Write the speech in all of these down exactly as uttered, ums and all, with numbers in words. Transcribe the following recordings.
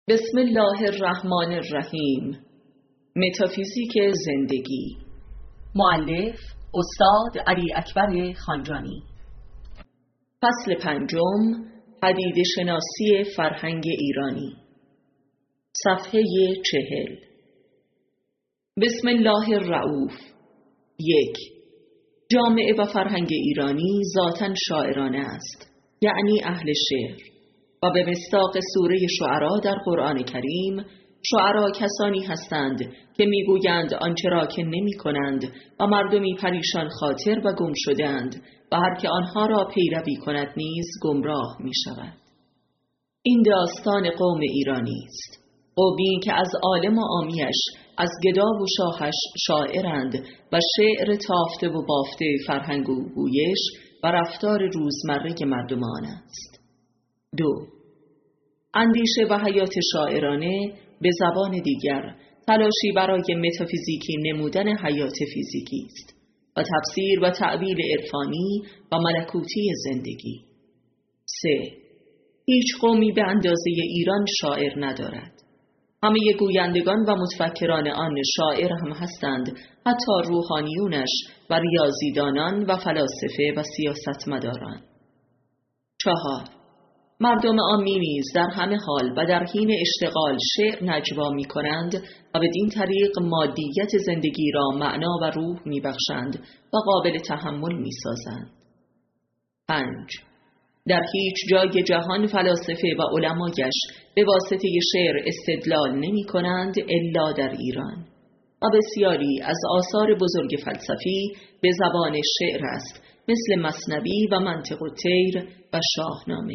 بسم الله الرحمن الرحیم. متافیزیک زندگی. مؤلف استاد علی اکبر خانجانی. فصل پنجم، پدیده شناسی فرهنگ ایرانی. صفحه چهل. بسم الله الرؤوف. یک. جامعه و فرهنگ ایرانی ذاتاً شاعرانه است، یعنی اهل شعر، و به مصداق سوره شعرا در قرآن کریم، شعرا کسانی هستند که میگویند آنچه را که نمی کنند و مردمی پریشان خاطر و گم شدند و هر که آنها را پیروی کند نیز گمراه می شود. این داستان قوم ایرانی است، قومی که از عالم و عامیش، از گدا و شاخش شاعرند و شعر تافته و بافته فرهنگ و گویش و رفتار روزمره مردم آن است. دو. اندیشه و حیات شاعرانه، به زبان دیگر تلاشی برای متافیزیکی نمودن حیات فیزیکی است و تفسیر و تعبیر عرفانی و ملکوتی زندگی. سه. هیچ قومی به اندازه ایران شاعر ندارد. همه گویندگان و متفکران آن شاعر هم هستند، حتی روحانیونش و ریاضیدانان و فلاسفه و سیاستمداران. چهار. مردم عامی نیز در همه حال و در حین اشتغال شعر نجوا می کنند و بدین طریق مادیت زندگی را معنا و روح می بخشند و قابل تحمل می سازند. پنج. در هیچ جای جهان فلاسفه و علمایش به واسطه شعر استدلال نمی کنند الا در ایران، و بسیاری از آثار بزرگ فلسفی به زبان شعر است، مثل مثنوی و منطق الطیر و شاهنامه.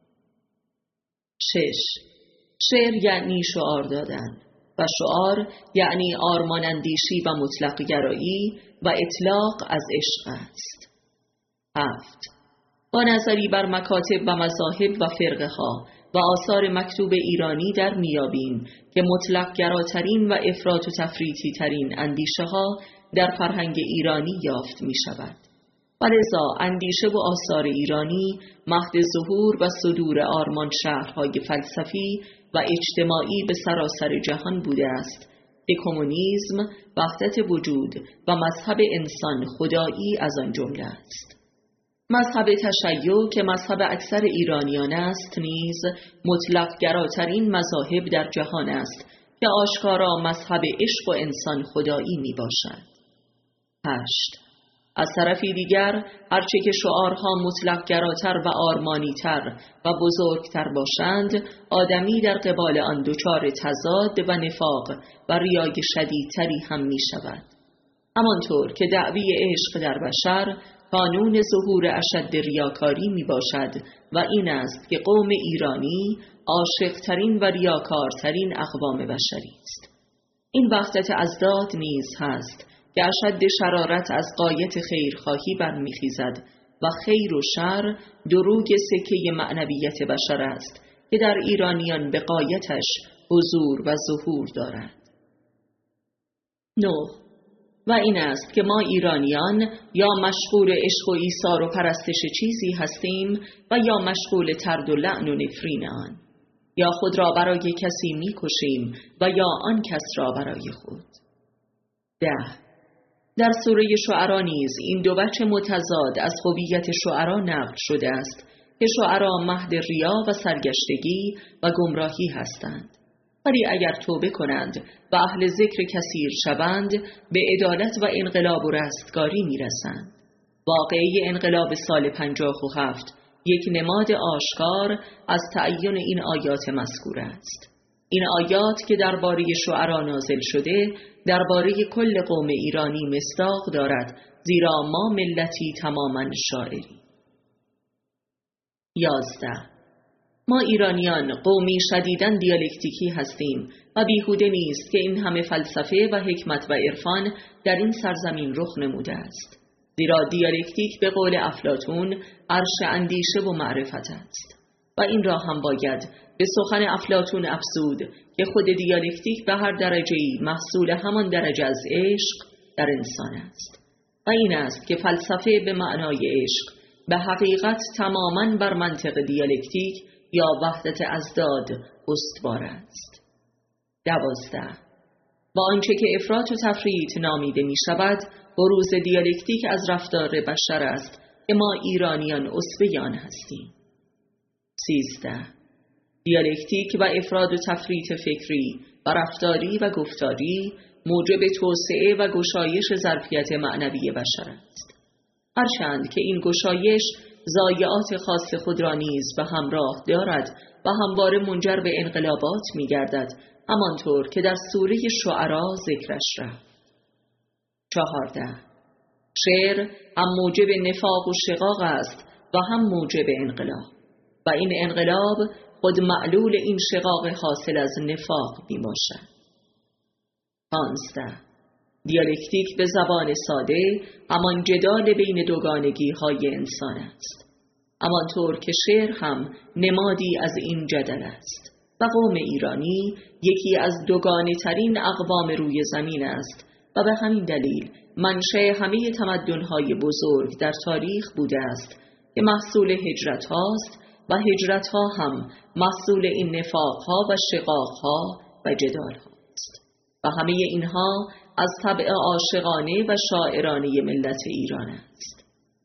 شش. شعر یعنی شعار دادن و شعار یعنی آرمان اندیشی و مطلق گرایی و اطلاق از عشق است. هفت. با نظری بر مکاتب و مذاهب و فرقه ها و آثار مکتوب ایرانی در میابیم که مطلق گراترین و افراط و تفریطی ترین اندیشه ها در فرهنگ ایرانی یافت می شود. ولذا اندیشه و آثار ایرانی مهد ظهور و صدور آرمان شهرهای فلسفی و اجتماعی به سراسر جهان بوده است که کمونیسم، وحدت وجود و مذهب انسان خدایی از آن جمله است. مذهب تشیع که مذهب اکثر ایرانیان است نیز مطلق گراترین مذاهب در جهان است که آشکارا مذهب عشق و انسان خدایی می باشد. هشت. از طرفی دیگر هرچه که شعارها مطلق گراتر و آرمانی تر و بزرگتر باشند، آدمی در قبال آن دچار تضاد و نفاق و ریای شدیدتری هم می شود. همانطور که دعوی عشق در بشر قانون ظهور اشد ریاکاری می باشد و این است که قوم ایرانی عاشقترین و ریاکارترین اقوام بشری است. این وحدت ازداد نیز هست که اشد شرارت از غایت خیرخواهی برمیخیزد و خیر و شر دروگ سکه معنویت بشر است که در ایرانیان به غایتش حضور و ظهور دارد. نه. و این است که ما ایرانیان یا مشغول عشق و ایثار و پرستش چیزی هستیم و یا مشغول طرد و لعن و نفرین آن، یا خود را برای کسی می‌کشیم و یا آن کس را برای خود. ده. در سوره شعرا نیز این دو وجه متضاد از هویت شعرا نقل شده است که شعرا مهد ریا و سرگشتگی و گمراهی هستند، ولی اگر توبه کنند و اهل ذکر کثیر شوند به عدالت و انقلاب و رستگاری میرسند. واقعه انقلاب سال پنجاه و هفت یک نماد آشکار از تعین این آیات مذکور است. این آیات که درباره شعرا نازل شده درباره کل قوم ایرانی مصداق دارد، زیرا ما ملتی تماما شاعری. یازده. ما ایرانیان قومی شدیداً دیالکتیکی هستیم و بیهوده نیست که این همه فلسفه و حکمت و عرفان در این سرزمین رخ نموده است، زیرا دیالکتیک به قول افلاطون عرش اندیشه و معرفت است و این را هم باید به سخن افلاطون افزود که خود دیالکتیک به هر درجه‌ای محصول همان درجه از عشق در انسان است و این است که فلسفه به معنای عشق به حقیقت تماماً بر منطق دیالکتیک یا وحدت ازداد استوار است. دوازده. با آنچه که افراط و تفریط نامیده می شود، بروز دیالکتیک از رفتار بشر است که ما ایرانیان اسوه آن هستیم. سیزده. دیالکتیک و افراد و تفریط فکری و رفتاری و گفتاری موجب توسعه و گشایش ظرفیت معنوی بشر است. هرچند که این گشایش ضایعات خاص خود را نیز به همراه دارد و همواره منجر به انقلابات می گردد، همانطور که در سوره شعرا ذکرش رفت. چهارده. شعر هم موجب نفاق و شقاق است و هم موجب انقلاب و این انقلاب خود معلول این شقاق حاصل از نفاق می باشد. پانزده. دیالکتیک به زبان ساده همان جدال بین دوگانگی های انسان است، همانطور که شعر هم نمادی از این جدل است و قوم ایرانی یکی از دوگانه ترین اقوام روی زمین است و به همین دلیل منشأ همه تمدن‌های بزرگ در تاریخ بوده است که محصول هجرت هاست و هجرت ها هم محصول این نفاق ها و شقاق ها و جدال هاست و همه اینها از طبع عاشقانه و شاعرانه ملت ایران است.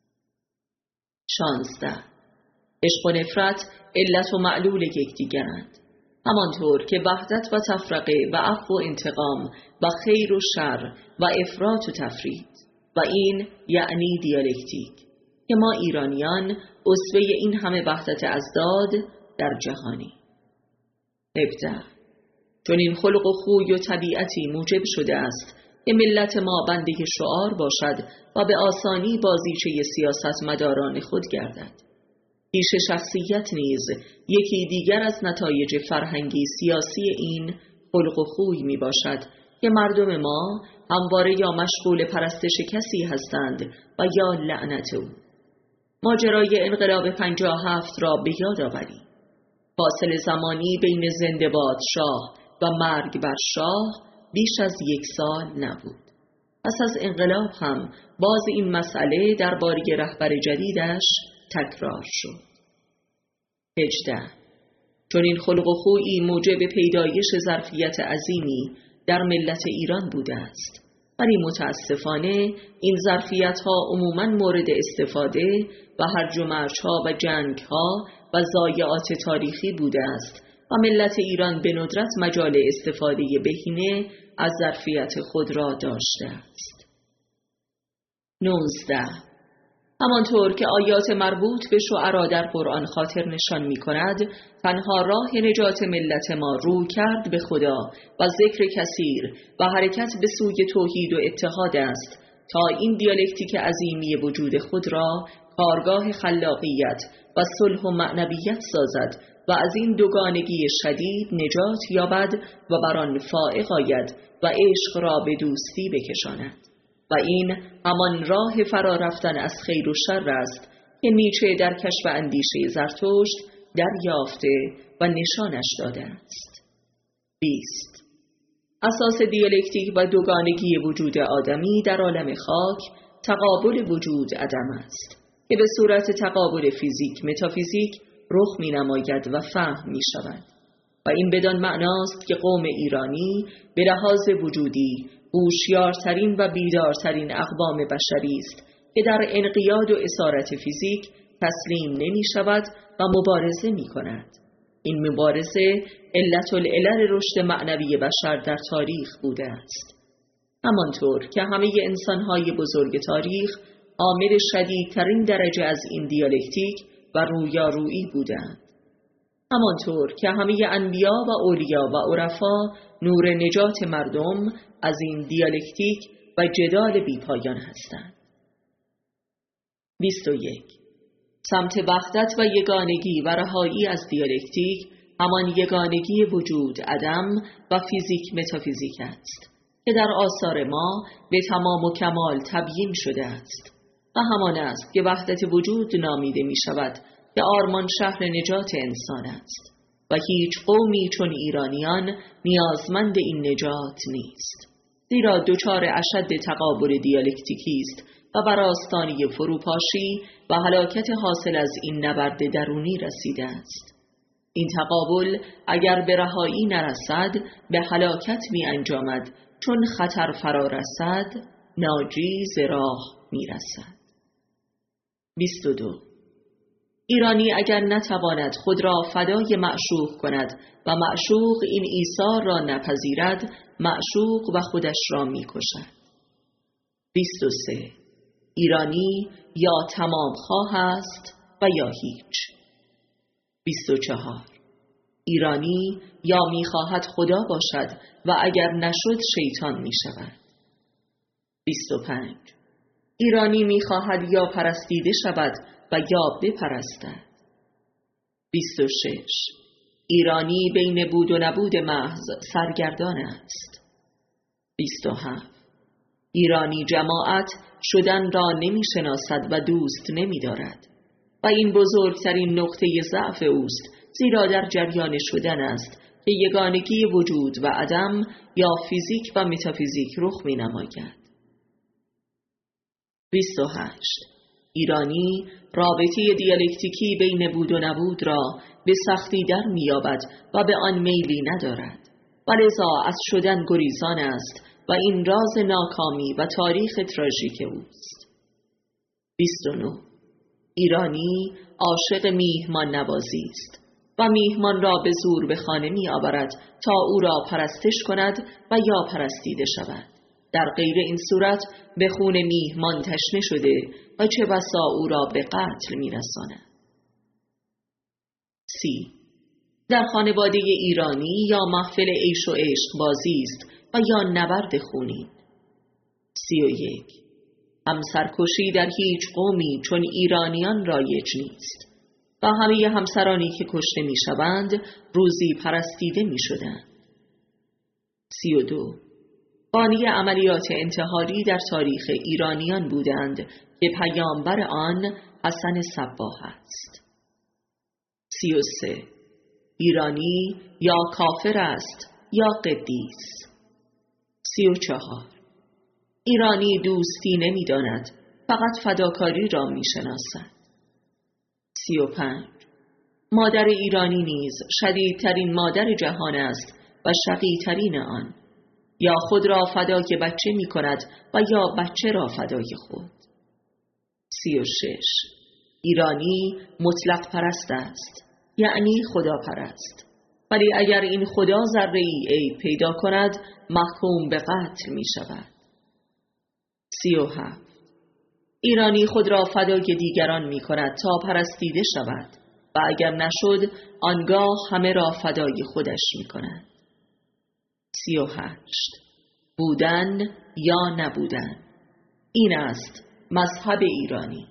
شانزده. عشق و نفرت علت و معلول یکدیگرند، همانطور که وحدت و تفرقه و عفو و انتقام و خیر و شر و افراط و تفرید، و این یعنی دیالکتیک که ما ایرانیان اسوه این همه وحدت ازداد در جهانی. هفده. چون این خلق و خوی و طبیعتی موجب شده است که ملت ما بنده شعار باشد و به آسانی بازیچه سیاست مداران خود گردد. پیش شخصیت نیز یکی دیگر از نتایج فرهنگی سیاسی این خلق و خوی می باشد که مردم ما همواره یا مشغول پرستش کسی هستند و یا لعنت او. ماجرای انقلاب پنجاه و هفت را به یاد آورید. فاصله زمانی بین زنده باد شاه و مرگ بر شاه بیش از یک سال نبود. پس از انقلاب هم باز این مسئله درباره رهبر جدیدش تکرار شد. هجده. چون این خلق و خویی موجب پیدایش ظرفیت عظیمی در ملت ایران بوده است، ولی متاسفانه این ظرفیت ها عموماً مورد استفاده و هرج و مرج ها و جنگ ها و ضایعات تاریخی بوده است و ملت ایران به ندرت مجال استفاده بهینه از ظرفیت خود را داشته است. نوزده. همانطور که آیات مربوط به شعرا در قرآن خاطر نشان می کند، تنها راه نجات ملت ما رو کرد به خدا و ذکر کثیر و حرکت به سوی توحید و اتحاد است تا این دیالکتیک عظیمی وجود خود را کارگاه خلاقیت و صلح و معنویت سازد و از این دوگانگی شدید نجات یابد و بر آن فائق آید و عشق را به دوستی بکشاند. و این همان راه فرا رفتن از خیر و شر است که نیچه در کشف اندیشه زرتشت دریافته و نشانش داده است. بیست. اساس دیالکتیک و دوگانگی وجود آدمی در عالم خاک تقابل وجود عدم است که به صورت تقابل فیزیک متافیزیک رخ می نماید و فهم می شود و این بدان معناست که قوم ایرانی به لحاظ وجودی هوشیارترین و بیدارترین اقوام بشری است که در انقیاد و اسارت فیزیک تسلیم نمی شود و مبارزه می کند. این مبارزه علت العلل رشد معنوی بشر در تاریخ بوده است. همانطور که همه انسانهای بزرگ تاریخ عامل شدیدترین درجه از این دیالکتیک و رویارویی بودند. همانطور که همه انبیا و اولیا و عرفا نور نجات مردم از این دیالکتیک و جدال بیپایان هستند. بیست و یک. سمت وحدت و یگانگی و رهایی از دیالکتیک همان یگانگی وجود عدم و فیزیک متافیزیک است که در آثار ما به تمام و کمال تبیین شده است و همان است که وحدت وجود نامیده می شود که آرمان شهر نجات انسان است و هیچ قومی چون ایرانیان نیازمند این نجات نیست، زیرا دچار اشد تقابل دیالکتیکی است و بر آستانه فروپاشی و هلاکت حاصل از این نبرد درونی رسیده است. این تقابل اگر به رهایی نرسد به هلاکت می انجامد، چون خطر فرا رسد ناجی ز راه می رسد. بیست و دو. ایرانی اگر نتواند خود را فدای معشوق کند و معشوق این ایثار را نپذیرد، معشوق و خودش را می کشد. بیست و سه. ایرانی یا تمام خواه است و یا هیچ. بیست و چهار. ایرانی یا می‌خواهد خدا باشد و اگر نشد شیطان می شود. بیست و پنج. ایرانی می‌خواهد یا پرستیده شود و یا بپرستد. بیست و شش. ایرانی بین بود و نبود محض سرگردان است. بیست و هفت. ایرانی جماعت شدن را نمی شناسد و دوست نمی دارد و این بزرگترین نقطه ضعف اوست، زیرا در جریان شدن است که یگانگی وجود و عدم یا فیزیک و متافیزیک رخ می نماید. بیست و هشت. ایرانی رابطه دیالکتیکی بین بود و نبود را به سختی در می‌یابد و به آن میلی ندارد و لذا از شدن گریزان است و این راز ناکامی و تاریخ تراژیک اوست. بیست و نه. ایرانی عاشق میهمان نوازی است و میهمان را به زور به خانه می آورد تا او را پرستش کند و یا پرستیده شود. در غیر این صورت به خون میهمان تشنه شده و چه بسا او را به قتل می رساند. سی. در خانواده ایرانی یا محفل عیش و عشق بازی است و یا نبرد خونین. سی و یک. همسرکشی در هیچ قومی چون ایرانیان رایج نیست و همه همسرانی که کشته می شوند روزی پرستیده می شدند. سی و دو. بانی عملیات انتحاری در تاریخ ایرانیان بودند که پیامبر آن حسن صباح است. سی و سه. ایرانی یا کافر است یا قدیس. سی و چهار. ایرانی دوستی نمی داند، فقط فداکاری را می شناسد. سی و پنج. مادر ایرانی نیز شدیدترین مادر جهان است و شقی‌ترین آن، یا خود را فدای بچه می کند و یا بچه را فدای خود. سی و شش. ایرانی مطلق پرست است، یعنی خدا پرست، ولی اگر این خدا ذره‌ای عیب پیدا کند محکوم به قتل می شود. سی و هفت. ایرانی خود را فدای دیگران می کند تا پرستیده شود و اگر نشد آنگاه همه را فدای خودش می کند. سی و هشت. بودن یا نبودن، این است مذهب ایرانی.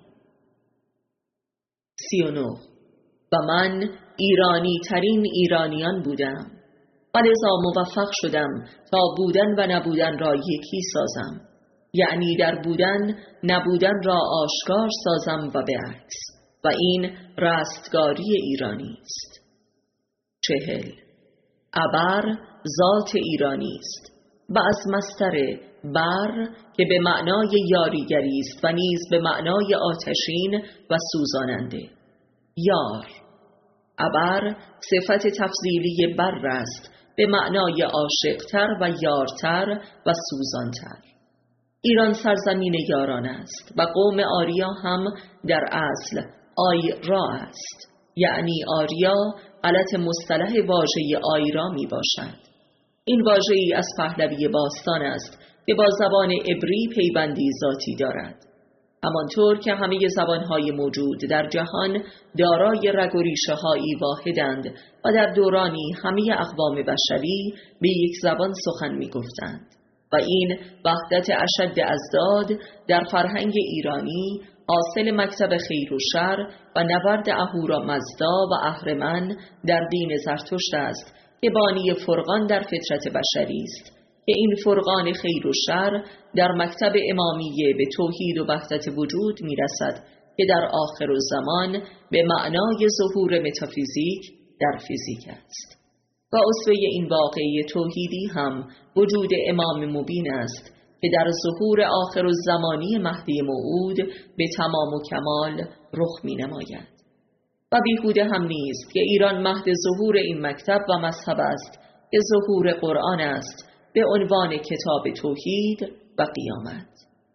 سی و نه. و من ایرانی ترین ایرانیان بودم و لذا موفق شدم تا بودن و نبودن را یکی سازم، یعنی در بودن نبودن را آشکار سازم و به عکس، و این رستگاری ایرانی است. چهل. ابر ذات ایرانی است و از مصدر بر که به معنای یاریگری است و نیز به معنای آتشین و سوزاننده. یار. ابر صفت تفضیلی بر است به معنای عاشقتر و یارتر و سوزانتر. ایران سرزمین یاران است و قوم آریا هم در اصل آیرا است، یعنی آریا غلط مصطلح واژه آیرا می باشد. این واژه‌ای از پهلوی باستان است که با زبان عبری پیوندی ذاتی دارد، همانطور که همه زبانهای موجود در جهان دارای رگ و ریشه‌هایی واحدند و در دورانی همه اقوام بشری به یک زبان سخن می گفتند و این وحدت اشد ازداد در فرهنگ ایرانی حاصل مکتب خیر و شر و نبرد اهورامزدا و اهرمن در دین زرتشت است که بانی فرقان در فطرت بشری است، که این فرقان خیر و شر در مکتب امامیه به توحید و وحدت وجود می رسد که در آخر الزمان به معنای ظهور متافیزیک در فیزیک است. و اسوه این واقعه توحیدی هم وجود امام مبین است که در ظهور آخر الزمانی مهدی موعود به تمام و کمال رخ می نماید. و بیهوده هم نیست که ایران مهد ظهور این مکتب و مذهب است که ظهور قرآن است به عنوان کتاب توحید و قیامت.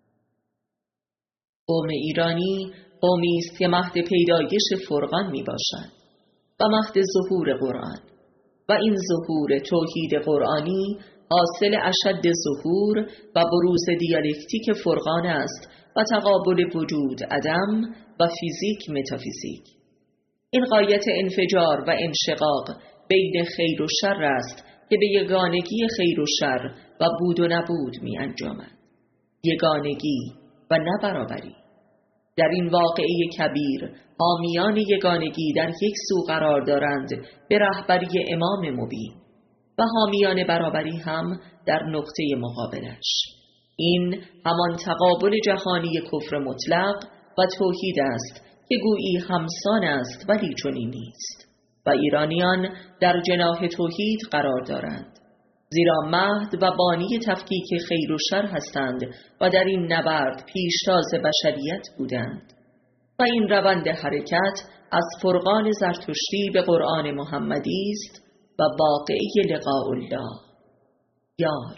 قوم ایرانی قومی است که مهد پیدایش فرقان می باشد و مهد ظهور قرآن و این ظهور توحید قرآنی حاصل اشد ظهور و بروز دیالکتیک فرقان است و تقابل وجود عدم و فیزیک متافیزیک. این غایت انفجار و انشقاق بین خیر و شر است که به یگانگی خیر و شر و بود و نبود می انجامد. یگانگی و نه برابری. در این واقعه کبیر حامیان یگانگی در یک سو قرار دارند به رهبری امام مبین و حامیان برابری هم در نقطه مقابلش. این همان تقابل جهانی کفر مطلق و توحید است که گویی همسان است ولی چنین نیست و ایرانیان در جناح توحید قرار دارند، زیرا مهد و بانی تفکیک خیر و شر هستند و در این نبرد پیشتاز بشریت بودند و این روند حرکت از فرقان زرتشتی به قرآن محمدی است و واقعه لقاء الله. یار.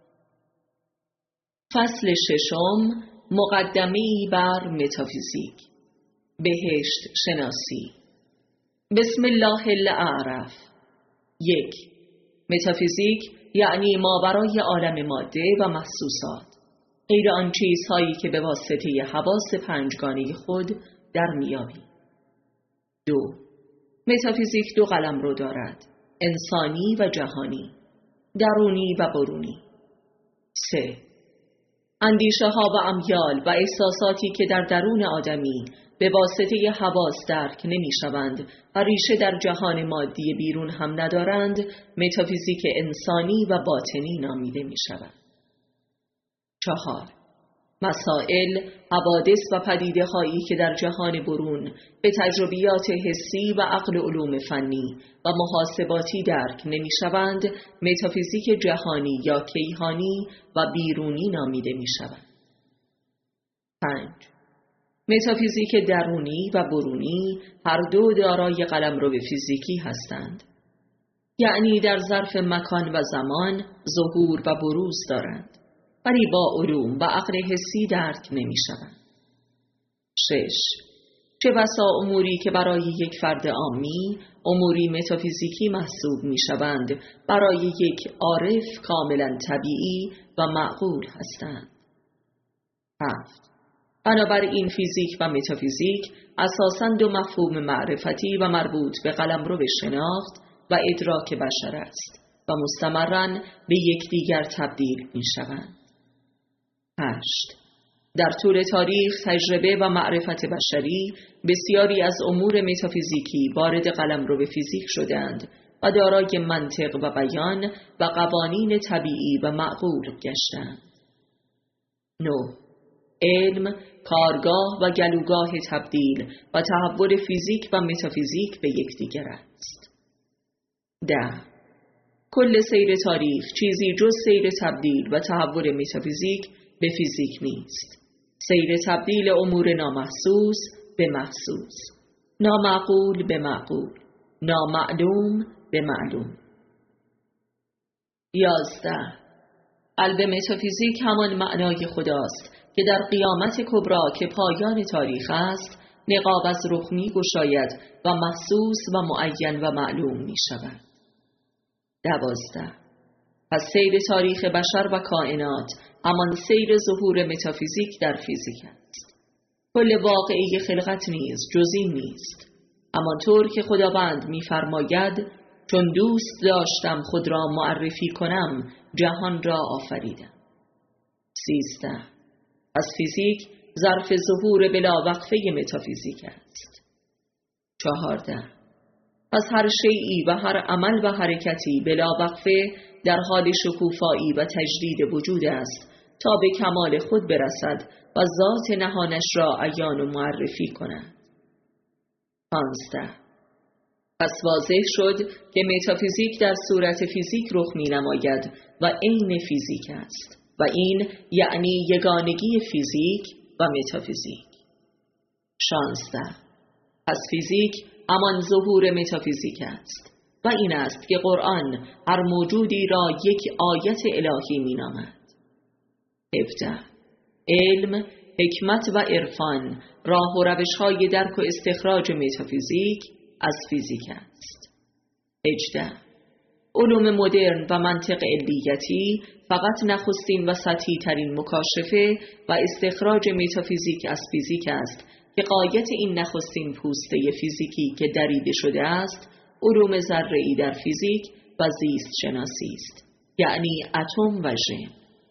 فصل ششم، مقدمه‌ای بر متافیزیک. بهشت شناسی. بسم الله الاعرف. یک. متافیزیک یعنی ماورای عالم ماده و محسوسات، غیر آن چیزهایی که به واسطه حواس پنجگانه خود در میابی. دو. متافیزیک دو قلمرو دارد، انسانی و جهانی، درونی و برونی. سه. اندیشه ها و امیال و احساساتی که در درون آدمی به واسطه حواس درک نمی شوند و ریشه در جهان مادی بیرون هم ندارند، متافیزیک انسانی و باطنی نامیده می شوند. چهار. مسائل، حوادث و پدیده هایی که در جهان برون به تجربیات حسی و عقل علوم فنی و محاسباتی درک نمی شوند، متافیزیک جهانی یا کیهانی و بیرونی نامیده می شوند. پنج. متافیزیک درونی و برونی هر دو دارای قلمرو فیزیکی هستند، یعنی در ظرف مکان و زمان ظهور و بروز دارند، ولی با علوم و عقل حسی درک نمی شوند. شش. چه بسا اموری که برای یک فرد عامی اموری متافیزیکی محسوب می شوند، برای یک عارف کاملا طبیعی و معقول هستند. هفت. بنابراین فیزیک و متافیزیک اساساً دو مفهوم معرفتی و مربوط به قلمرو شناخت و ادراک بشر است و مستمراً به یکدیگر تبدیل می شوند. هشت. در طول تاریخ تجربه و معرفت بشری بسیاری از امور متافیزیکی وارد قلمرو فیزیک شدند و دارای منطق و بیان و قوانین طبیعی و معقول گشتند. نه. علم، کارگاه و گلوگاه تبدیل و تحول فیزیک و متافیزیک به یکدیگر است. ده. کل سیر تاریخ چیزی جز سیر تبدیل و تحول متافیزیک به فیزیک نیست. سیر تبدیل امور نامحسوس به محسوس، نامعقول به معقول، نامعلوم به معلوم. یازده. قلب متافیزیک همان معنای خداست که در قیامت کبرا که پایان تاریخ است نقاب از رخ می گشاید و محسوس و معین و معلوم می شود. دوازده. پس سیر تاریخ بشر و کائنات همان سیر ظهور متافیزیک در فیزیک است. کل واقعی خلقت نیز جزئی نیست، همانطور که خداوند می‌فرماید چون دوست داشتم خود را معرفی کنم جهان را آفریدم. سیزده. از فیزیک ظرف ظهور بلا وقفه متافیزیک است. چهارده. از هر شیئی و هر عمل و حرکتی بلا وقفه در حال شکوفایی و تجدید وجود است تا به کمال خود برسد و ذات نهانش را عیان و معرفی کند. پانزده. پس واضح شد که متافیزیک در صورت فیزیک رخ می نماید و عین فیزیک است و این یعنی یگانگی فیزیک و متافیزیک. شانزده. پس فیزیک همان ظهور متافیزیک است و این است که قرآن هر موجودی را یک آیت الهی می نامد. هفده. علم، حکمت و عرفان راه و روش‌های درک و استخراج متافیزیک از فیزیک است. هجده. علوم مدرن و منطق علیتی فقط نخستین و سطحی ترین مکاشفه و استخراج متافیزیک از فیزیک است که غایت این نخستین پوسته فیزیکی که دریده شده است علوم ذره‌ای در فیزیک و زیست شناسی است، یعنی اتم و ژن.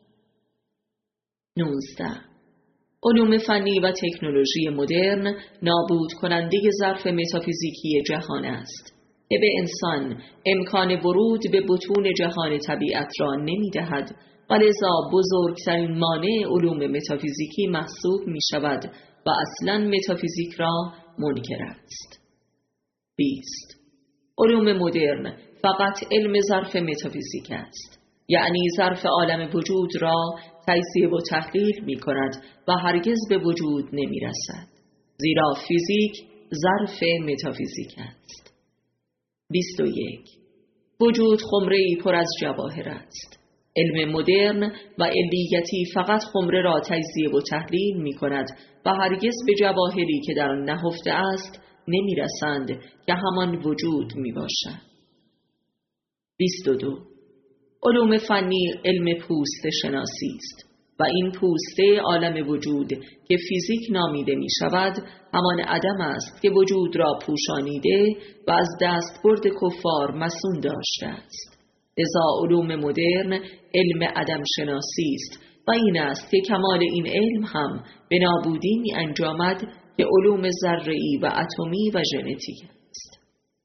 نوزده. علوم فنی و تکنولوژی مدرن نابود کننده ظرف متافیزیکی جهان است که به انسان امکان ورود به بطون جهان طبیعت را نمی دهد و لذا بزرگترین مانع علوم متافیزیکی محسوب می شود و اصلاً متافیزیک را منکر است. بیست. علوم مدرن فقط علم ظرف متافیزیک است، یعنی ظرف عالم وجود را تجزیه و تحلیل می کند و هرگز به وجود نمی رسد، زیرا فیزیک ظرف متافیزیک است. بیست و یک. وجود خمره‌ای پر از جواهر است. علم مدرن و علیتی فقط خمره را تجزیه و تحلیل می کند و هرگز به جواهری که در آن نهفته است نمی رسند که همان وجود می باشد. بیست و دو. علوم فنی علم پوسته شناسی است و این پوسته عالم وجود که فیزیک نامیده می شود همان عدم است که وجود را پوشانیده و از دستبرد کفار مصون داشته است. لذا علوم مدرن علم عدم شناسی است و این است که کمال این علم هم به نابودی می انجامد که علوم ذره‌ای و اتمی و ژنتیک است.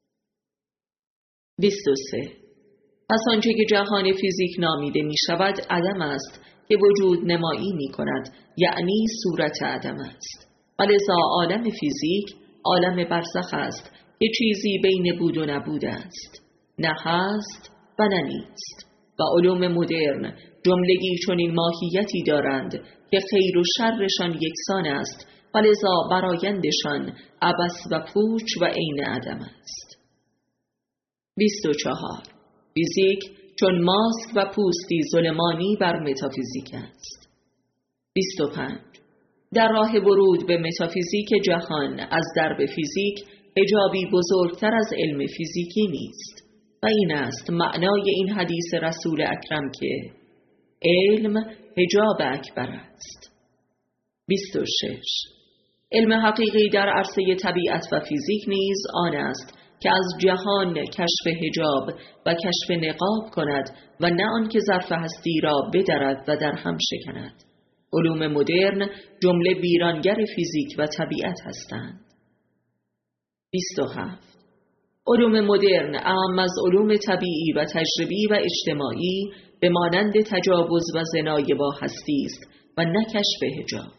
بیست و سه. پس آنچه که جهان فیزیک نامیده می شود عدم است که وجود نمایی می کند، یعنی صورت عدم است و لذا عالم فیزیک عالم برزخ است که چیزی بین بود و نبود است، نه هست و نه نیست. و علوم مدرن جملگی چنین ماهیتی دارند که خیر و شرشان یکسان است و لذا برایندشان عبث و پوچ و عین عدم است. بیست و چهار. فیزیک چون ماسک و پوستی ظلمانی بر متافیزیک است. بیست و پنج. در راه ورود به متافیزیک جهان از درب فیزیک حجابی بزرگتر از علم فیزیکی نیست و این است معنای این حدیث رسول اکرم که علم حجاب اکبر است. بیست و شش. علم حقیقی در عرصه طبیعت و فیزیک نیز آن است که از جهان کشف حجاب و کشف نقاب کند و نه آن که ظرف هستی را بدرد و در هم شکند. علوم مدرن جمله ویرانگر فیزیک و طبیعت هستند. بیست و هفت. علوم مدرن اعم از علوم طبیعی و تجربی و اجتماعی به مانند تجاوز و زنای با هستی است و نه کشف حجاب.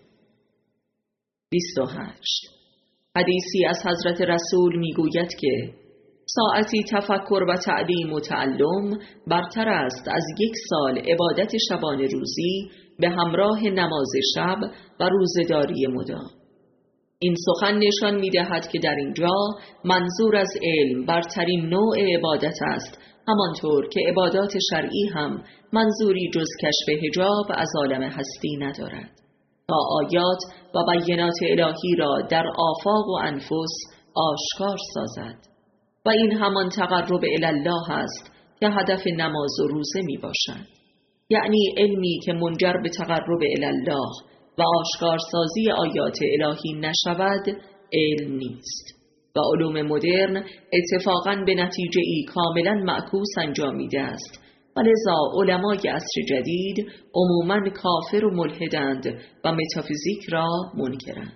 بیست و هشت. حدیثی از حضرت رسول میگوید که ساعتی تفکر و تعلیم و تعلم برتر است از یک سال عبادت شبانه روزی به همراه نماز شب و روزداری مدام. این سخن نشان می‌دهد که در اینجا منظور از علم برترین نوع عبادت است، همانطور که عبادات شرعی هم منظوری جز کشف حجاب از عالم هستی ندارد تا آیات و بینات الهی را در آفاق و انفس آشکار سازد و این همان تقرب الله است که هدف نماز و روزه می باشد، یعنی علمی که منجر به تقرب الله و آشکارسازی آیات الهی نشود علم نیست و علوم مدرن اتفاقاً به نتیجه ای کاملاً معکوس انجامیده است و لذا علمای عصر جدید عموماً کافر و ملحدند و متافیزیک را منکرند.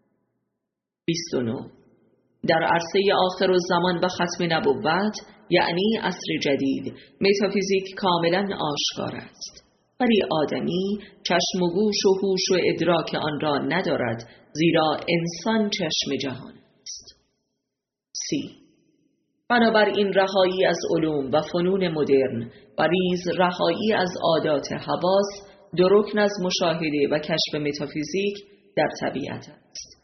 بیست و نه. در عرصه آخر الزمان و ختم نبوت یعنی عصر جدید متافیزیک کاملاً آشکار است، ولی آدمی چشم و گوش و هوش و ادراک آن را ندارد، زیرا انسان چشم جهان است. سی. بنابراین رهایی از علوم و فنون مدرن و ریز رهایی از عادات حواس دو رکن از مشاهده و کشف متافیزیک در طبیعت است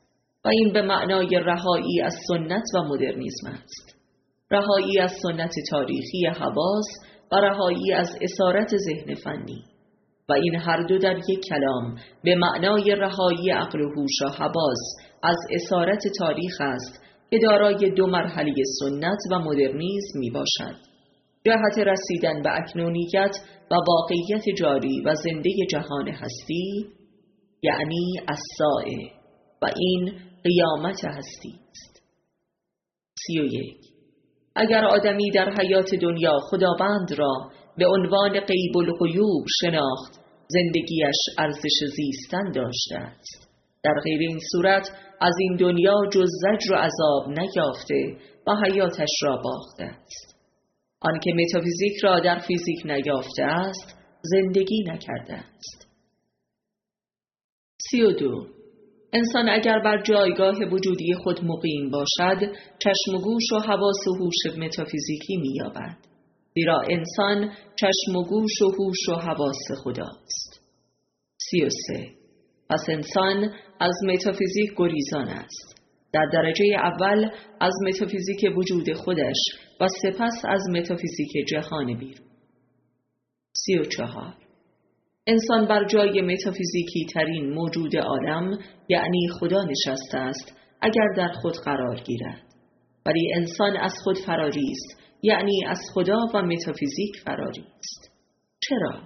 و این به معنای رهایی از سنت و مدرنیسم است. رهایی از سنت تاریخی حواس و رهایی از اسارت ذهن فنی، و این هر دو در یک کلام به معنای رهایی عقل و هوش و حواس از اسارت تاریخ است که دارای دو مرحله سنت و مدرنیسم می باشد: جهت رسیدن به اکنونیت و واقعیت جاری و زنده جهان هستی، یعنی الساعه، و این قیامت هستی است. سی و یک. اگر آدمی در حیات دنیا خداوند را به عنوان غیب الغیوب شناخت، زندگیش ارزش زیستن داشته است. در غیر این صورت از این دنیا جز زجر و عذاب نیافته و حیاتش را باخته است. آنکه متافیزیک را در فیزیک نیافته است، زندگی نکرده است. سی و دو. انسان اگر بر جایگاه وجودی خود مقیم باشد، چشم و گوش و حواس و هوش متافیزیکی می‌یابد. زیرا انسان چشم و گوش و هوش و حواس خداست. سی و سه. پس انسان از متافیزیک گریزان است. در درجه اول از متافیزیک وجود خودش و سپس از متافیزیک جهان بیرون. سی و چهار. انسان بر جای متافیزیکی ترین موجود عالم، یعنی خدا نشسته است اگر در خود قرار گیرد. ولی انسان از خود فراری است، یعنی از خدا و متافیزیک فراری است. چرا؟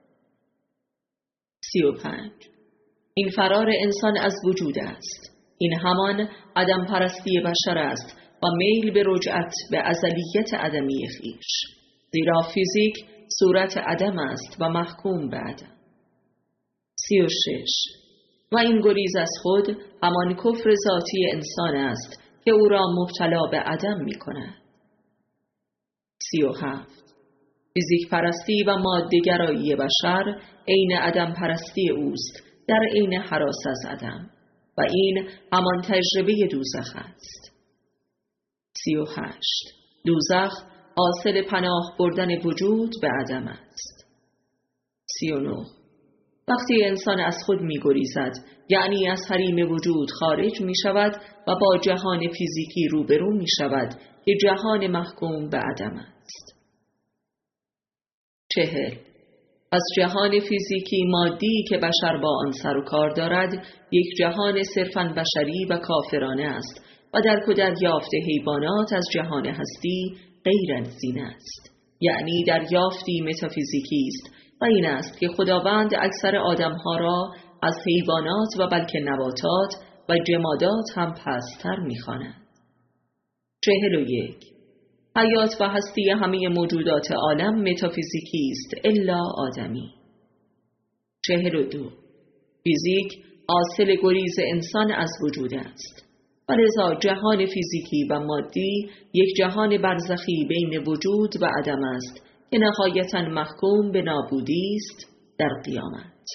سی و پنج. این فرار انسان از وجود است. این همان عدم پرستی بشر است و میل به رجعت به ازلیت عدمی خویش. زیرا فیزیک صورت عدم است و محکوم به عدم. سی و شش. و این گریز از خود همان کفر ذاتی انسان است که او را مبتلا به عدم می کند. سی و هفت. فیزیک پرستی و ماده‌گرایی بشر عین عدم پرستی اوست در عین هراس از عدم، و این همان تجربه دوزخ است. سی و هشت. دوزخ حاصل پناه بردن وجود به عدم است. سی و نه. وقتی انسان از خود می گریزد، یعنی از حریم وجود خارج می شود و با جهان فیزیکی روبرو می شود که جهان محکوم به عدم است. چهل. از جهان فیزیکی مادی که بشر با آن سر و کار دارد، یک جهان صرفاً بشری و کافرانه است و درک و دریافت حیوانات از جهان هستی غیر از این است، یعنی دریافتی متافیزیکی است، و این است که خداوند اکثر آدمها را از حیوانات و بلکه نباتات و جمادات هم پست‌تر می‌خواند. چهل و یک. حیات و هستی همه موجودات عالم متافیزیکی است الا آدمی. چهل و دو. فیزیک حاصل گریز انسان از وجود است، و لذا جهان فیزیکی و مادی یک جهان برزخی بین وجود و عدم است که نهایتاً محکوم به نابودی است در قیامت.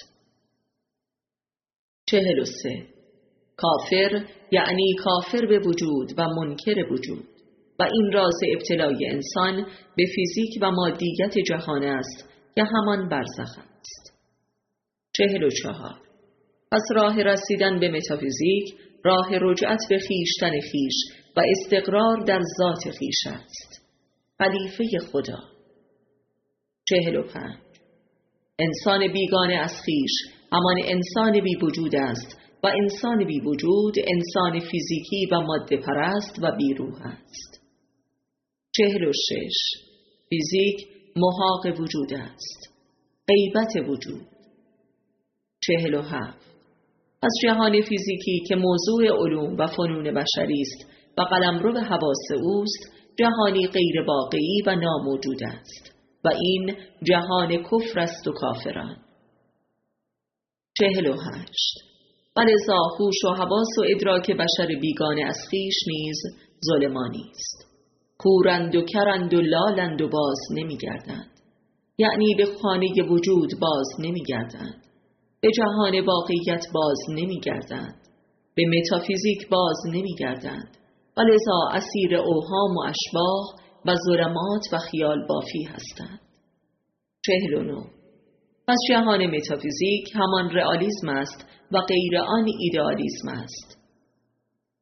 چهل و سه. کافر یعنی کافر به وجود و منکر وجود، و این راز ابتلای انسان به فیزیک و مادیت جهان است که همان برزخ است. چهل و چهار. پس راه رسیدن به متافیزیک راه رجعت به خیشتن خیش و استقرار در ذات خیش است، خلیفه خدا. چهل و پنج. انسان بیگانه از خیش همان انسان بی وجود است و انسان بی وجود انسان فیزیکی و ماده پرست و بی روح است. چهل و شش. فیزیک محاق وجود است، غیبت وجود. چهل و هفت. از جهان فیزیکی که موضوع علوم و فنون بشری است و قلمرو حواس اوست، جهانی غیر واقعی و ناموجود است، و این جهان کفر است و کافران. چهل و هشت. ولذا هوش و حواس و ادراک بشر بیگانه از خویش نیز ظلمانی است. کورند و کرند و لالند و باز نمی گردند، یعنی به خانه وجود باز نمی گردند، به جهان واقعیت باز نمی گردند، به متافیزیک باز نمی گردند، و لذا اسیر اوهام و اشباح و ظلمات و خیال بافی هستند. چهل و نه. پس جهان متافیزیک همان رئالیسم است و غیر آن ایدئالیسم است.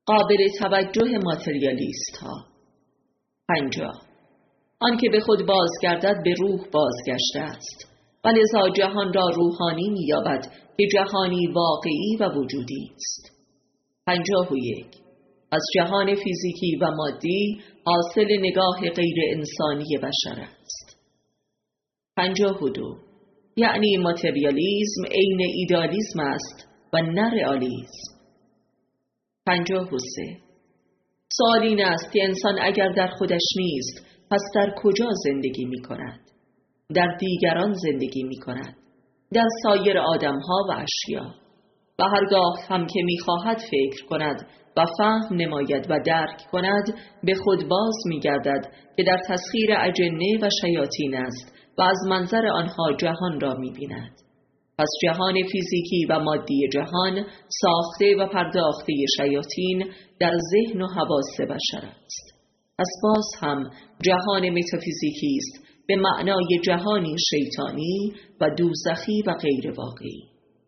قابل توجه ماتریالیست ها. پنجاه. آن که به خود بازگردد به روح بازگشته است و لذا جهان را روحانی می‌یابد که جهانی واقعی و وجودی است. پنجاه و یک. از جهان فیزیکی و مادی حاصل نگاه غیر انسانی بشر است. پنجاه و دو. یعنی ماتریالیسم عین ایدالیسم است و نه رئالیسم. پنجاه و سه. سوال این است که انسان اگر در خودش نیست پس در کجا زندگی می کند؟ در دیگران زندگی می کند، در سایر آدمها و اشیا. و هرگاه هم که می خواهد فکر کند و فهم نماید و درک کند به خود باز می گردد که در تسخیر اجنه و شیاطین است و از منظر آنها جهان را می بیند. پس جهان فیزیکی و مادی جهان ساخته و پرداخته شیاطین در ذهن و حواس بشر است. پس باز هم جهان متافیزیکی است به معنای جهانی شیطانی و دوزخی و غیر واقعی.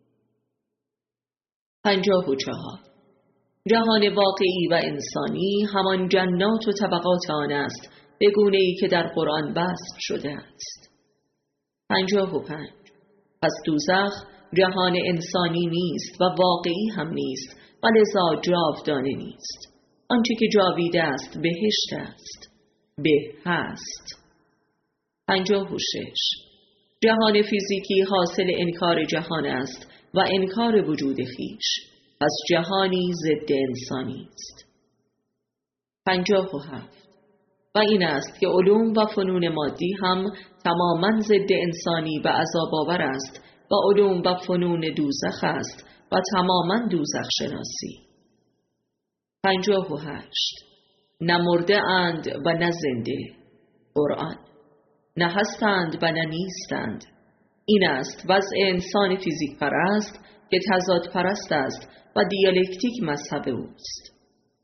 پنجاه و چهار. جهان واقعی و انسانی همان جنات و طبقات آن است به گونه‌ای که در قرآن وصف شده است. پنجاه و پنج. پس دوزخ جهان انسانی نیست و واقعی هم نیست و لذا جاودانه نیست. آنچه که جاویده است بهشت است. به هست. پنجاه و شش. جهان فیزیکی حاصل انکار جهان است و انکار وجود خویش. پس جهانی ضد انسانی است. پنجاه و هفت. و این است که علوم و فنون مادی هم تماماً ضد انسانی و عذاب‌آور است و علوم و فنون دوزخ است و تماماً دوزخ شناسی. پنجاه و هشت. نه مرده اند و نه زنده. قرآن. نه هستند و نه نیستند. این است وضع انسان فیزیک پرست که تضاد پرست است و دیالکتیک مذهب اوست.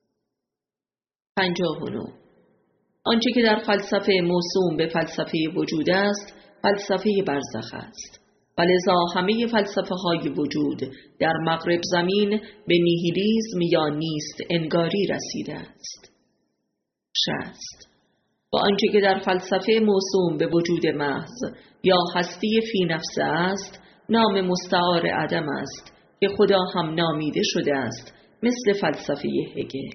پنجاه و نه. آنچه که در فلسفه موسوم به فلسفه وجود است فلسفه برزخ است و لذا همه فلسفه های وجود در مغرب زمین به نیهیلیسم یا نیست انگاری رسیده است. شصت. با آنچه که در فلسفه موسوم به وجود محض یا هستی فی نفسه است نام مستعار عدم است که خدا هم نامیده شده است مثل فلسفه هگل.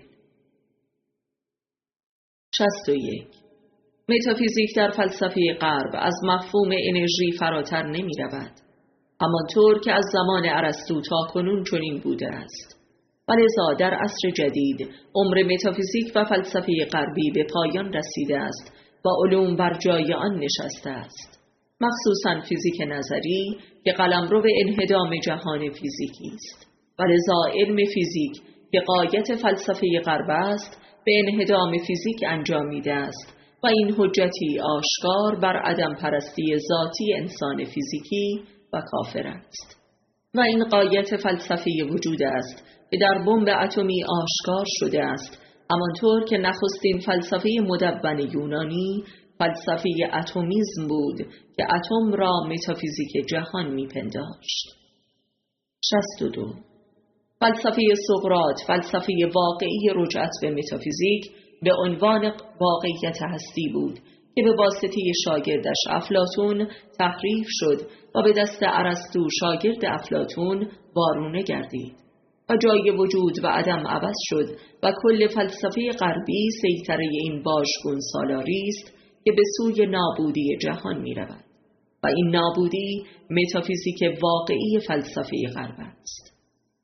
شصت و یک. متافیزیک در فلسفه غرب از مفهوم انرژی فراتر نمی رود، همانطور که از زمان ارسطو تا کنون چنین بوده است. ولذا در عصر جدید عمر متافیزیک و فلسفه غربی به پایان رسیده است و علوم بر جای آن نشسته است، مخصوصاً فیزیک نظری که قلمرو انهدام جهان فیزیکی است. ولذا علم فیزیک که غایت فلسفه غرب است به انهدام فیزیک انجامیده است و این حجتی آشکار بر عدم پرستی ذاتی انسان فیزیکی و کافر است. و این غایت فلسفه وجود است که در بمب اتمی آشکار شده است، همانطور که نخستین فلسفه مدون یونانی فلسفه اتمیسم بود که اتم را متافیزیک جهان میپنداشت. شصت و دو. فلسفه سقراط فلسفه واقعی رجعت به متافیزیک به عنوان واقعیت هستی بود که به واسطه شاگردش افلاطون تحریف شد و به دست ارسطو شاگرد افلاطون وارونه گردید و جای وجود و عدم عوض شد و کل فلسفه غربی سیطره این واژگون سالاری است که به سوی نابودی جهان می رود و این نابودی متافیزیک واقعی فلسفه غرب است.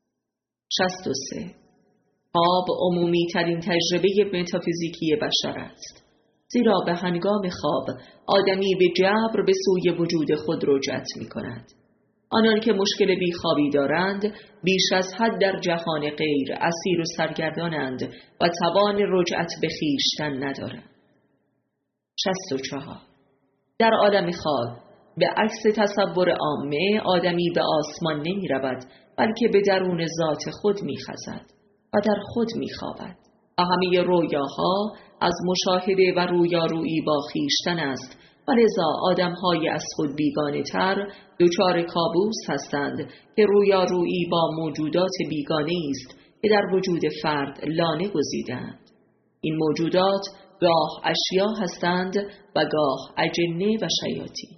شصت و سه. خواب عمومی ترین تجربه متافیزیکی بشر است، زیرا به هنگام خواب آدمی به جبر به سوی وجود خود رجعت می کند. آنان که مشکل بیخوابی دارند بیش از حد در جهان غیر اسیر و سرگردانند و توان رجعت به خویشتن ندارند. شصت و چهار. در عالم خواب به عکس تصور عامه آدمی به آسمان نمی رود بلکه به درون ذات خود می خزد و در خود می خوابد و همه رویاها از مشاهده و رویارویی با خویشتن است و لذا آدمهای از خود بیگانه تر دچار کابوس هستند که رویارویی با موجودات بیگانه است که در وجود فرد لانه گزیدند. این موجودات گاه اشیا هستند و گاه اجنه و شیاطین.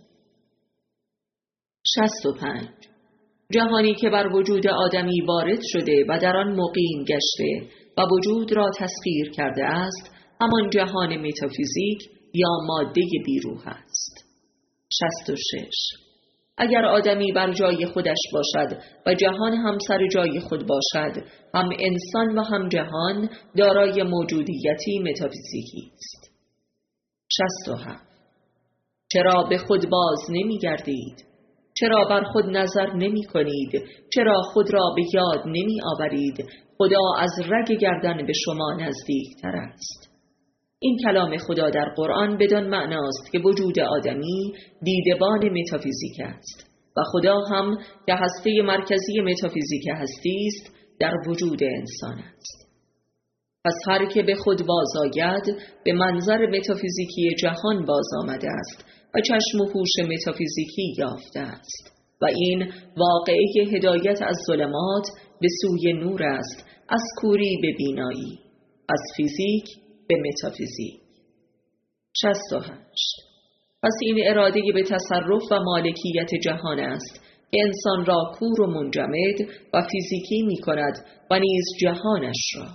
شصت و پنج. جهانی که بر وجود آدمی وارد شده و در آن مقیم گشته و وجود را تسخیر کرده است، همان جهان متافیزیک یا ماده بیروح است. شصت و شش. اگر آدمی بر جای خودش باشد و جهان هم سر جای خود باشد، هم انسان و هم جهان دارای موجودیتی متافیزیکی است. شصت و هفت. چرا به خود باز نمی گردید؟ چرا بر خود نظر نمی کنید؟ چرا خود را به یاد نمی آورید؟ خدا از رگ گردن به شما نزدیک تر است. این کلام خدا در قرآن بدان معناست که وجود آدمی دیدبان متافیزیک است و خدا هم که هسته مرکزی متافیزیک هستی است در وجود انسان است. پس هر که به خود باز آید به منظر متافیزیکی جهان باز آمده است و چشم و هوش متافیزیکی یافته است و این واقعه هدایت از ظلمات به سوی نور است، از کوری به بینایی، از فیزیک به متافیزیک. شصت و هشت. پس این اراده به تصرف و مالکیت جهان است که انسان را کور و منجمد و فیزیکی می کند و نیز جهانش را.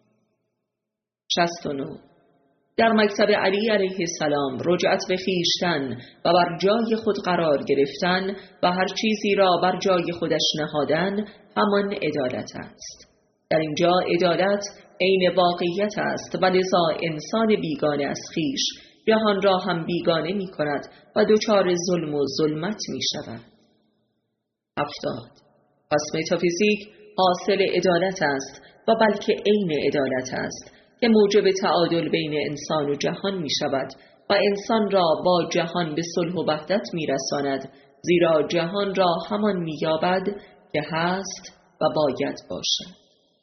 شصت و نه. در مکتب علی علیه السلام رجعت به خویشتن و بر جای خود قرار گرفتن و هر چیزی را بر جای خودش نهادن همان عدالت است. در اینجا عدالت عین واقعیت است و لذا انسان بیگانه از خویش جهان را هم بیگانه می کند و دچار ظلم و ظلمت می شود. هفتاد. پس متافیزیک حاصل عدالت است و بلکه عین عدالت است که موجب تعادل بین انسان و جهان می شود و انسان را با جهان به صلح و وحدت می رساند، زیرا جهان را همان می یابد که هست و باید باشد.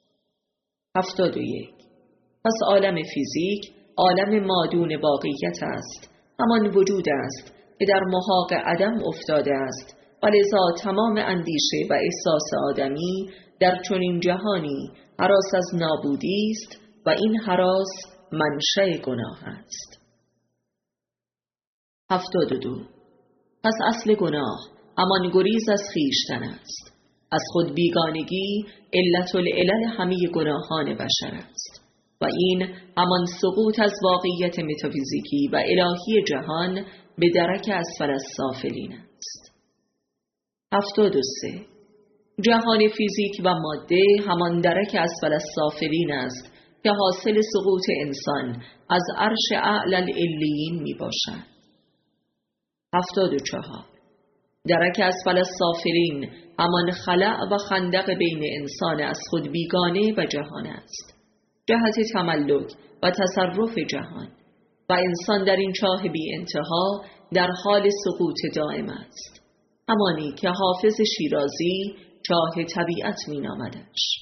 هفتاد و یک. پس عالم فیزیک عالم مادون واقعیت است، همان وجود است که در محاق عدم افتاده است و لذا تمام اندیشه و احساس آدمی در چنین جهانی هراس از نابودی است و این هراس منشأ گناه است. هفتاد و دو. پس اصل گناه همان گریز از خویشتن است. از خود بیگانگی علت العلل همه گناهان بشر است و این همان سقوط از واقعیت متافیزیکی و الهی جهان به درک اسفل السافلین است. هفتاد و سه. جهان فیزیک و ماده همان درک اسفل السافلین است که حاصل سقوط انسان از عرش اعلی العلیین می باشد. هفتاد و چهار. درک اسفل السافلین همان خلأ و خندق بین انسان از خود بیگانه و جهان است، جهت تملک و تصرف جهان، و انسان در این چاه بی انتها در حال سقوط دائم است، همانی که حافظ شیرازی چاه طبیعت می نامدش.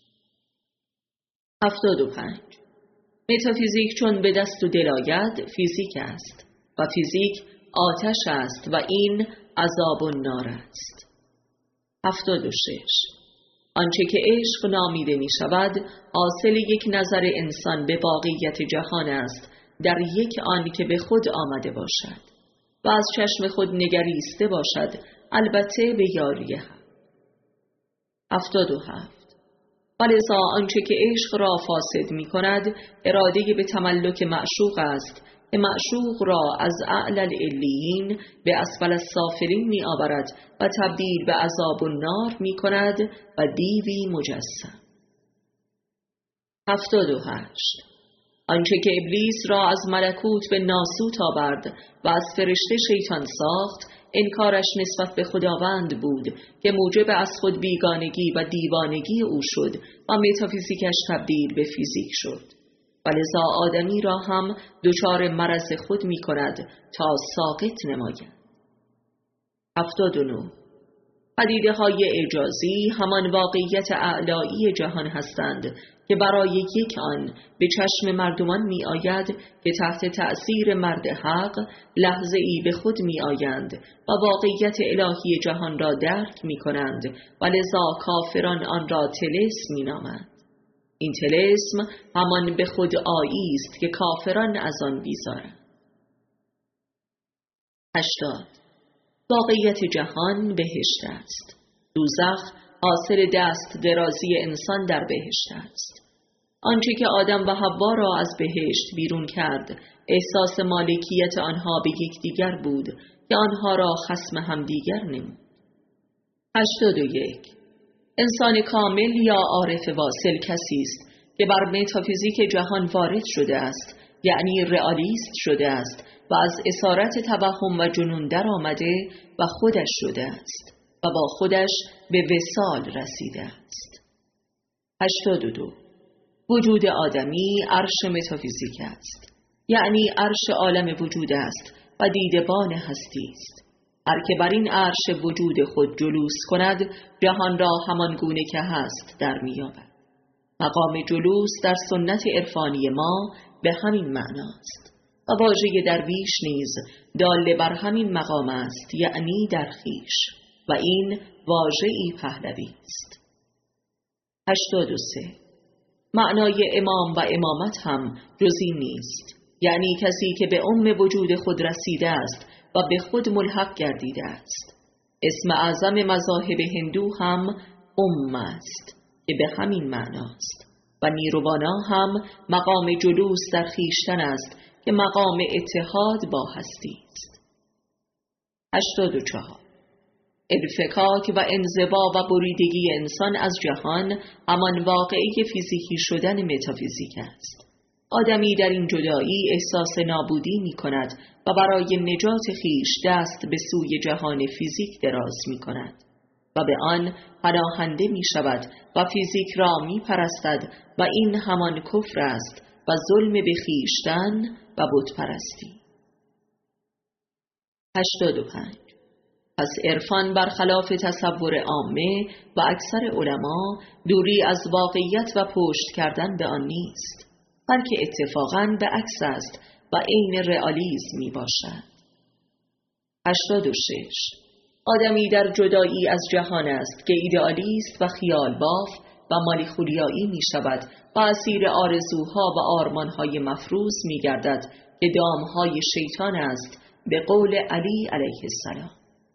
هفتاد و پنج. متافیزیک چون به دست و دل آید فیزیک است و فیزیک آتش است و این عذاب النار است. هفتاد و شش. آنچه که عشق نامیده می شود حاصل یک نظر انسان به واقعیت جهان است در یک آن که به خود آمده باشد و از چشم خود نگریسته باشد، البته به یاری حق. هفتاد و هفت. ولذا آنچه که عشق را فاسد می کند اراده به تملک معشوق است که معشوق را از اعلی العلیین به اسفل السافلین می آورد و تبدیل به عذاب النار می کند و دیوی مجسم. هفتاد و هشت. آنچه که ابلیس را از ملکوت به ناسوت آورد و از فرشته شیطان ساخت انکارش نسبت به خداوند بود که موجب از خود بیگانگی و دیوانگی او شد و متافیزیکش تبدیل به فیزیک شد و لذا آدمی را هم دچار مرض خود می کند تا ساقط نماید. هفتاد و نه. پدیده های اعجازی همان واقعیت اعلایی جهان هستند که برای یک آن به چشم مردمان می آید که تحت تأثیر مرد حق لحظه ای به خود می آیند و واقعیت الهی جهان را درک می کنند و لذا کافران آن را طلسم می نامند این طلسم همان به خود آیی است که کافران از آن بیزارند. هشتاد. واقعیت جهان بهشت است. دوزخ حاصل دست درازی انسان در بهشت است. آنچه که آدم و حوا را از بهشت بیرون کرد، احساس مالکیت آنها به یکدیگر بود که آنها را خصم همدیگر نمود. هشتاد و یک. انسان کامل یا عارف واصل کسی است که بر متافیزیک جهان وارد شده است، یعنی رئالیست شده است و از اسارت توهم و جنون در آمده و خودش شده است و با خودش به وصال رسیده است. هشتاد و دو. وجود آدمی عرش متافیزیک است، یعنی عرش عالم وجود است و دیدبان هستی است. هر که بر این عرش وجود خود جلوس کند، جهان را همان گونه که هست در می‌یابد. مقام جلوس در سنت عرفانی ما به همین معناست و واژه درویش نیز دال بر همین مقام است، یعنی در خویش، و این واژه‌ای پهلوی است. هشتاد و سه. معنای امام و امامت هم جز این نیست، یعنی کسی که به ام وجود خود رسیده است و به خود ملحق گردیده است. اسم اعظم مذاهب هندو هم ام است که به همین معناست و نیروبانا هم مقام جلوس در خویشتن است که مقام اتحاد با هستی است. هشتاد و چهار. انفکاک و انزوا و بریدگی انسان از جهان همان واقعی فیزیکی شدن متافیزیک است. آدمی در این جدایی احساس نابودی می کند و برای نجات خیش دست به سوی جهان فیزیک دراز می کند و به آن پناهنده می شود و فیزیک را می پرستد و این همان کفر است و ظلم به خویشتن و بت پرستی. هشتاد و پنج. پس عرفان برخلاف تصور عامه و اکثر علما دوری از واقعیت و پشت کردن به آن نیست، بلکه اتفاقاً به عکس است و عین رئالیسم می باشد. هشتاد و شش. آدمی در جدایی از جهان است که ایدئالیست و خیال باف و مالیخولیایی می شود و اسیر آرزوها و آرمانهای مفروض می گردد که دامهای شیطان است، به قول علی علیه السلام.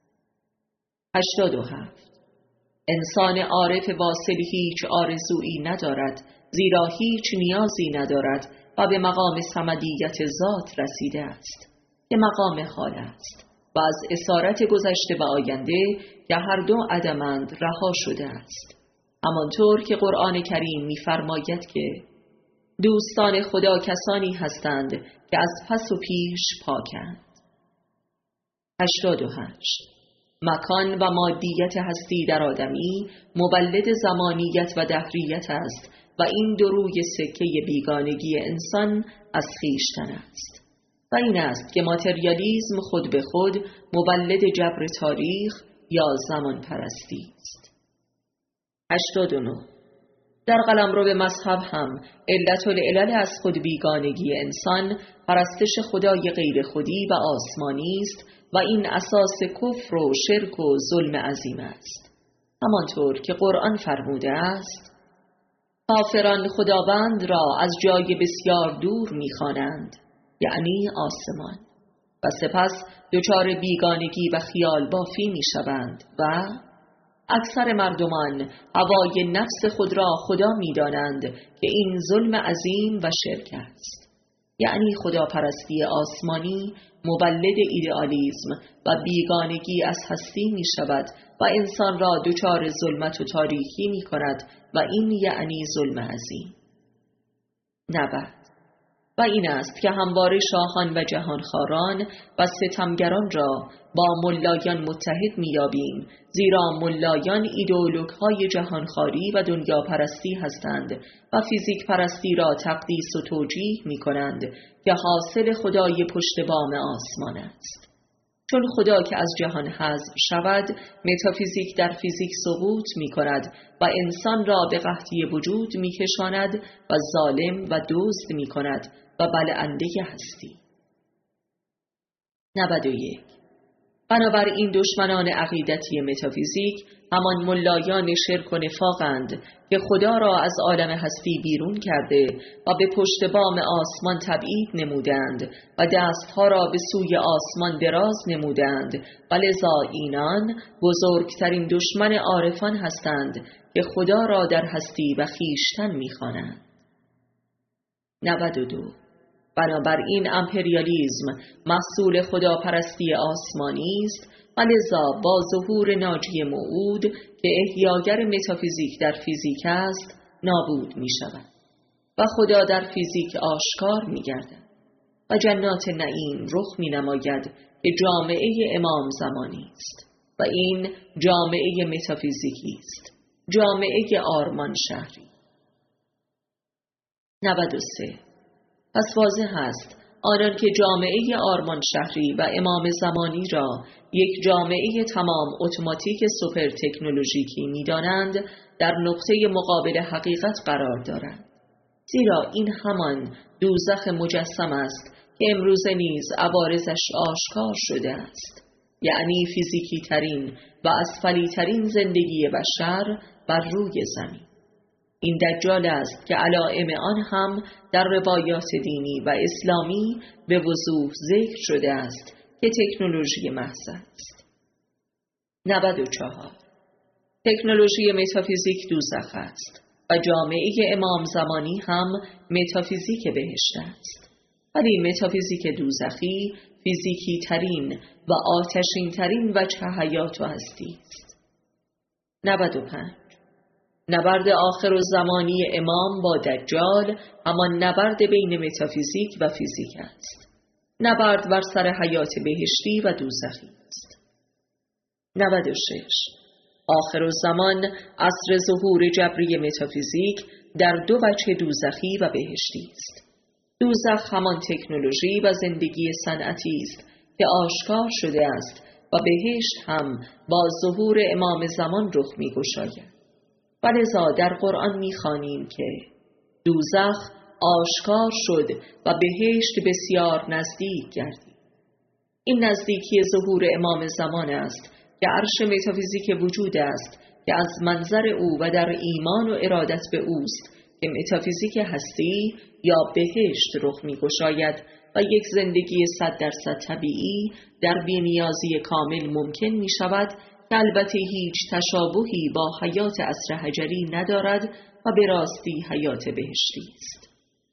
هشتاد و هفت. انسان عارف واصل هیچ آرزویی ندارد، زیرا هیچ نیازی ندارد و به مقام صمدیت ذات رسیده است که مقام حال است و از اسارت گذشته و آینده که هر دو عدمند رها شده است، همانطور که قرآن کریم می‌فرماید که دوستان خدا کسانی هستند که از پس و پیش پاکند. هشتاد و هشت. مکان و مادیت هستی در آدمی مولد زمانیت و دهریت است و این دو روی سکه بیگانگی انسان از خویشتن است و این است که ماتریالیسم خود به خود مولد جبر تاریخ یا زمان پرستی است. هشتاد و نه. در قلمرو مذهب هم علت العلل از خود بیگانگی انسان پرستش خدای غیر خودی و آسمانی است و این اساس کفر و شرک و ظلم عظیم است. همانطور که قرآن فرموده است: کافران خداوند را از جای بسیار دور می‌خوانند، یعنی آسمان، و سپس دچار بیگانگی و خیال بافی می‌شوند و اکثر مردمان هوای نفس خود را خدا می‌دانند که این ظلم عظیم و شرک است. یعنی خداپرستی آسمانی مولد ایدئالیسم و بیگانگی از هستی می شود و انسان را دچار ظلمت و تاریکی می کند و این یعنی ظلم عظیم. نبرد و این است که همواره شاهان و جهانخواران و ستمگران را با ملایان متحد می‌یابیم، زیرا ملایان ایدئولوگ های جهانخواری و دنیا پرستی هستند و فیزیک پرستی را تقدیس و توجیه می کنند که حاصل خدای پشت بام آسمان است. چون خدا که از جهان حذف شود، متافیزیک در فیزیک سقوط می کند و انسان را به قحطی وجود می کشاند و ظالم و دزد می کند و بلعنده هستی. نود و یک. بنابراین دشمنان عقیدتی متافیزیک همان ملایان شرک و نفاقند که خدا را از عالم هستی بیرون کرده و به پشت بام آسمان تبعید نمودند و دستها را به سوی آسمان دراز نمودند و لذا اینان بزرگترین دشمن عارفان هستند که خدا را در هستی و خویشتن می‌خوانند. نود و دو. بنابراین امپریالیزم محصول خداپرستی آسمانی است و لذا با ظهور ناجی موعود که احیاگر متافیزیک در فیزیک است نابود می شود و خدا در فیزیک آشکار می گردد و جنات نعیم رخ می نماید که جامعه امام زمانی است و این جامعه متافیزیکی است، جامعه آرمان شهری. نود و سه. پس واضح است آنان که جامعه آرمان شهری و امام زمانی را یک جامعه تمام اتوماتیک سوپر تکنولوژیکی می دانند در نقطه مقابل حقیقت قرار دارند، زیرا این همان دوزخ مجسم است که امروز نیز عوارضش آشکار شده است، یعنی فیزیکی ترین و اسفلی ترین زندگی بشر بر روی زمین. این دجال است که علائم آن هم در روایات دینی و اسلامی به وضوح ذکر شده است که تکنولوژی محض است. نود و چهار. تکنولوژی متافیزیک دوزخ است و جامعه امام زمانی هم متافیزیک بهشت است، ولی متافیزیک دوزخی فیزیکی ترین و آتشین ترین وجه حیات و هستی است. نود و پنج. نبرد آخر الزمانی امام با دجال همان نبرد بین متافیزیک و فیزیک است، نبرد بر سر حیات بهشتی و دوزخی است. نود و شش. آخر الزمان عصر ظهور جبری متافیزیک در دو وجه دوزخی و بهشتی است. دوزخ همان تکنولوژی و زندگی صنعتی است که آشکار شده است و بهشت هم با ظهور امام زمان رخ می گشاید. و لذا در قرآن می‌خوانیم که دوزخ آشکار شد و بهشت بسیار نزدیک گردید. این نزدیکی ظهور امام زمان است که عرش متافیزیک وجود است که از منظر او و در ایمان و ارادت به اوست که متافیزیک هستی یا بهشت رخ می‌گشاید و یک زندگی صد درصد طبیعی در بی‌نیازی کامل ممکن می‌شود که البته هیچ تشابهی با حیات عصر حجری ندارد و به راستی حیات بهشتی است.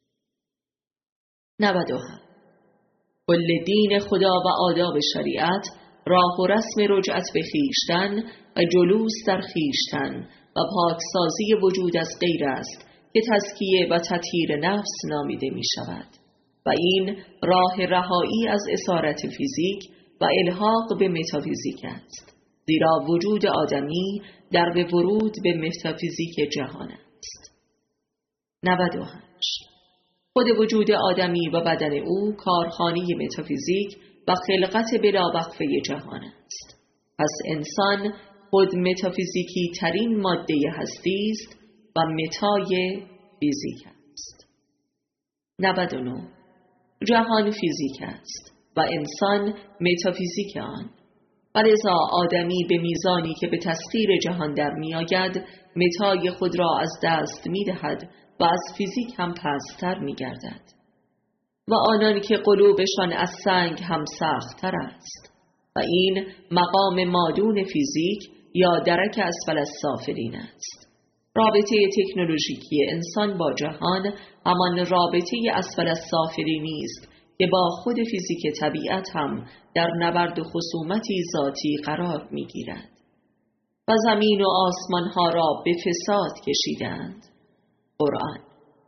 نود و هفت. کل دین خدا و آداب شریعت راه و رسم رجعت به خویشتن و جلوس در خویشتن و پاکسازی وجود از غیر است که تزکیه و تطهیر نفس نامیده می شود و این راه رهایی از اسارت فیزیک و الحاق به متافیزیک است، زیرا وجود آدمی در به ورود به متافیزیک جهان است. نود و هشت. خود وجود آدمی و بدن او کارخانه متافیزیک و خلقت بلا وقفه جهان است. پس انسان خود متافیزیکی ترین ماده هستی است و متای فیزیک است. نود و نه. جهان فیزیک است و انسان متافیزیک آن. ولذا آدمی به میزانی که به تسخیر جهان در می آید متای خود را از دست می دهد و از فیزیک هم پستر می گردد و آنان که قلوبشان از سنگ هم سخت‌تر است و این مقام مادون فیزیک یا درک اسفل السافلین است. رابطه تکنولوژیکی انسان با جهان همان رابطه اسفل السافلینی است که با خود فیزیک طبیعت هم در نبرد و خصومتی ذاتی قرار می گیرد و زمین و آسمان ها را به فساد کشیدند. قرآن.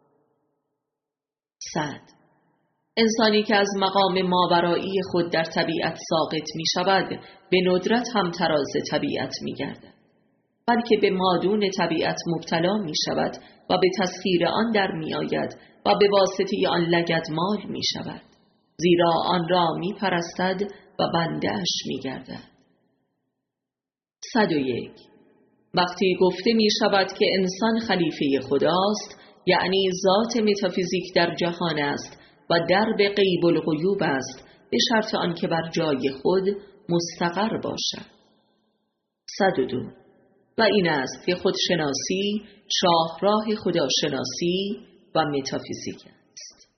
صد. انسانی که از مقام ماورایی خود در طبیعت ساقط می شود به ندرت هم تراز طبیعت می گردد، بلکه به مادون طبیعت مبتلا می شود و به تسخیر آن در می آید و به واسطه آن لگدمال می شود، زیرا آن را می پرستد و بنده‌اش می گردد. صد و یک. وقتی گفته می شود که انسان خلیفه خداست، یعنی ذات متافیزیک در جهان است و درب غیب الغیوب است، به شرط آنکه بر جای خود مستقر باشد. صد و دو. و این است که خودشناسی شاهراه خداشناسی و متافیزیک است.